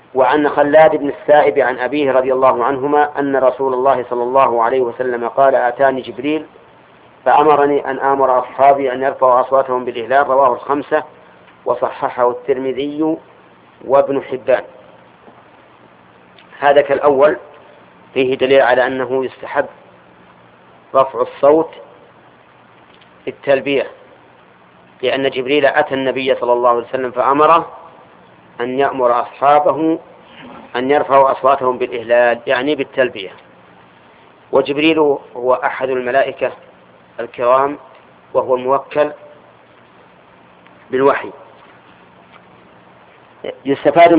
وعن خلاد بن السائب عن أبيه رضي الله عنهما أن رسول الله صلى الله عليه وسلم قال: آتاني جبريل فأمرني أن آمر أصحابي أن يرفعوا أصواتهم بالإهلال. رواه الخمسة وصححه الترمذي وابن حبان. هذا كالأول فيه دليل على أنه يستحب رفع الصوت في التلبية، لأن جبريل أتى النبي صلى الله عليه وسلم فأمره أن يأمر أصحابه أن يرفعوا أصواتهم بالإهلال، يعني بالتلبية. وجبريل هو أحد الملائكة الكرام، وهو الموكل بالوحي. يستفاد